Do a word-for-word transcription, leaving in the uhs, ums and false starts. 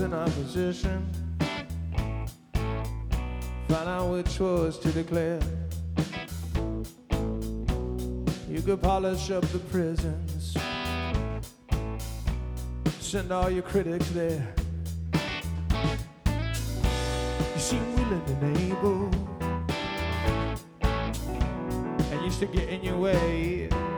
force in opposition. Find out which was to declare. You could polish up the prisons, send all your critics there. You seem willing and able, and used to get in your way.